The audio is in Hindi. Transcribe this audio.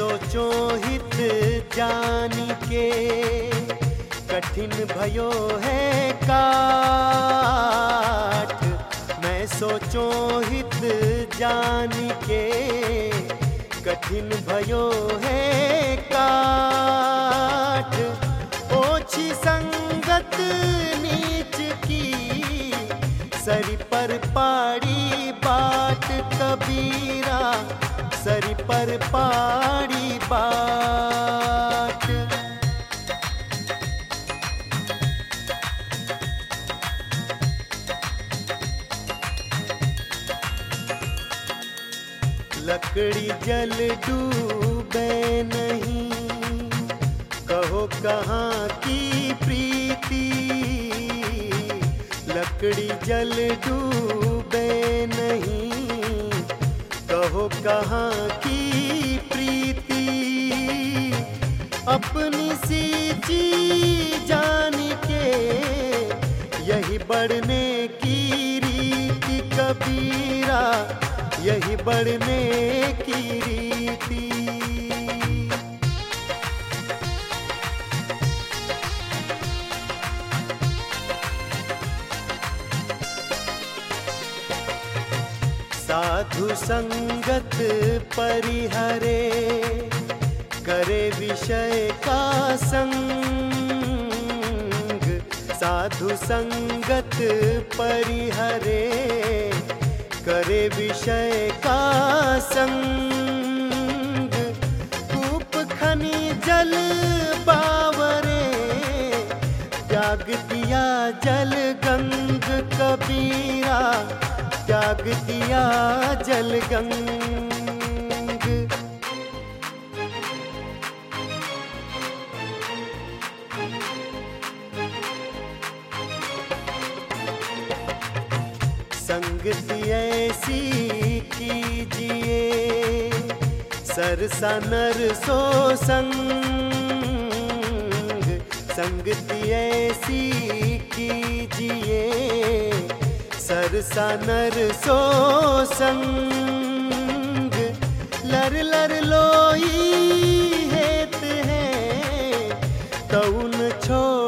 सोचो हित जानी के, कठिन भयो है काठ। मैं सोचो हित जानी के, कठिन भयो है काठ। ओछी संगत नीच की, सरी पर पाड़ी बाट कबीरा, सरी पर पाड़ी बाट। लकड़ी जल डूबे नहीं, कहो कहाँ की प्रीति। लकड़ी जल डूबे नहीं, कहो कहाँ की प्रीति। अपनी सी जी जान के, यही बढ़ने की रीति कबीरा, यही बढ़ने की रीति। साधु संगत परिहरे, करे विषय का संग। साधु संगत परिहरे, करे विषय का संग। कूप खनि जल बावरे, त्याग दिया जल गंग कबीरा, त्याग दिया जल गंग। संगति ऐसी कीजिए, सरसा नर सो संग। संगति ऐसी कीजिए, सरसा नर सो संग। लर लर लोई हेत है, तउन छो